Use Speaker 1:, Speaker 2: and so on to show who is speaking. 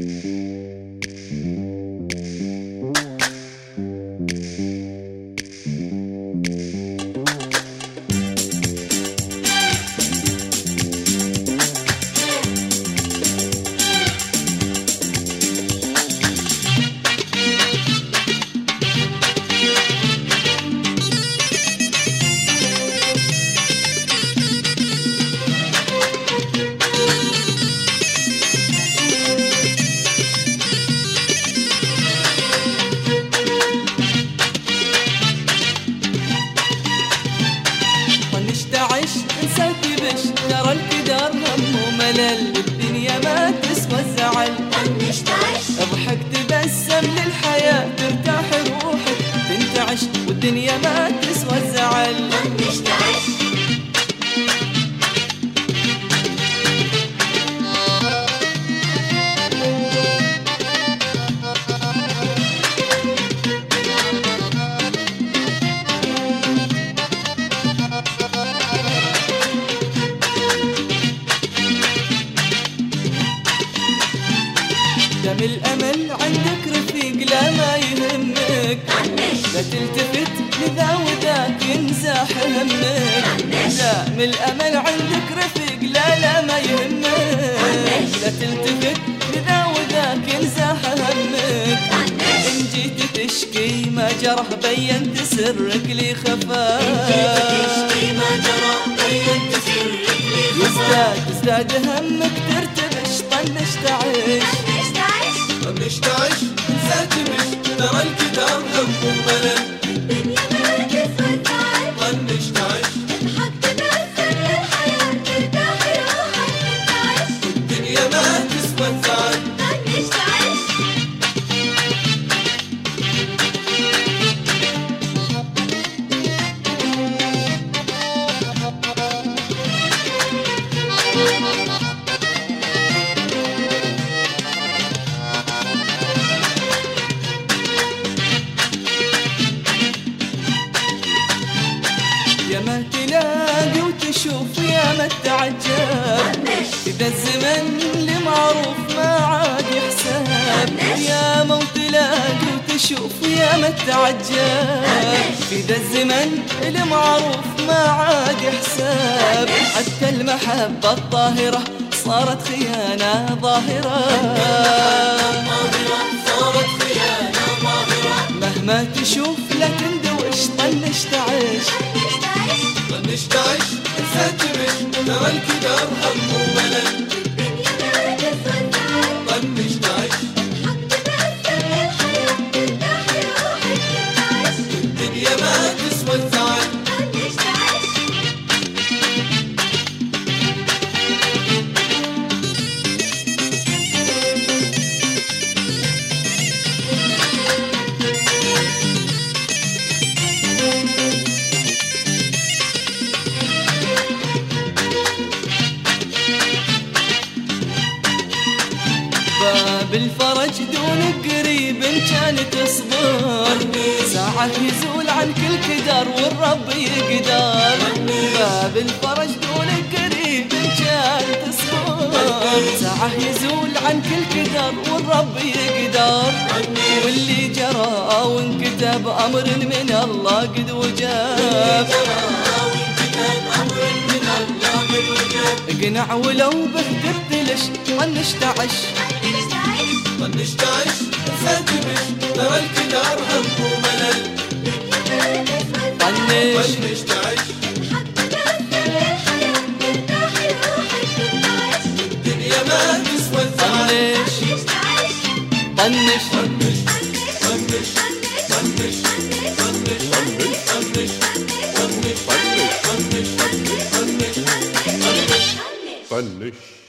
Speaker 1: ترى القدر هم وملل، الدنيا ما تسوى الزعل. اضحك تبسم للحياة ترتاح روحك تنتعش، والدنيا ما تسوى الزعل. دم الأمل عندك رفيق لا ما يهمك، لا تلتفت لذا وذاك ينزاح همك. دم الأمل عندك رفيق لا ما يهمك، لا تلتفت لذا وذاك ينزاح همك. إن جيت تشكي ما جرح بينت سرك لي خفاك، يزداد همك ترتبش طنش تعيش.
Speaker 2: طنش تعيش ساتمش ترى القدر هم وملل،
Speaker 3: الدنيا ما تسوى الزعل.
Speaker 2: طنش تعيش
Speaker 3: اضحك تبسم للحياة ترتاح روحك تنتعش،
Speaker 2: الدنيا ما تسوى الزعل.
Speaker 3: طنش تعيش.
Speaker 1: يا ما تلاقي وتشوف يا ما تعجب، إذا الزمن لمعروف ما عاد يحسب. يا ما تلاقي وتشوف يا ما تعجب، إذا الزمن لمعروف ما عاد يحسب. حتى المحبة الطاهرة صارت خيانة ظاهرة،
Speaker 2: صارت خيانة ظاهرة.
Speaker 1: مهما تشوف لا تندوش طنش تعيش.
Speaker 2: طنش تعيش ساتمش ترى القدر هم وملل،
Speaker 3: الدنيا ما تسوى الزعل.
Speaker 2: طنش تعيش
Speaker 3: اضحك تبسم للحياة ترتاح روحك تنتعش،
Speaker 2: الدنيا ما تسوى الزعل.
Speaker 3: طنش تعيش.
Speaker 1: باب الفرج دونك قريب إن كان تصبر، ساعة يزول عنك الكدر والرب يقدر. باب الفرج دونك قريب إن كان تصبر، ساعة يزول عنك الكدر والرب يقدر. واللي جرى وانكتب أمر من الله قد وجاب، اقنع ولو بهدرت لش طنش تعش.
Speaker 2: طنش تعيش ساتمش ترى القدر هم وملل،
Speaker 1: طنش
Speaker 2: طنش تعيش الدنيا ما تسوى الزعل.
Speaker 1: طنش
Speaker 2: طنش طنش طنش طنش طنش طنش طنش طنش طنش طنش.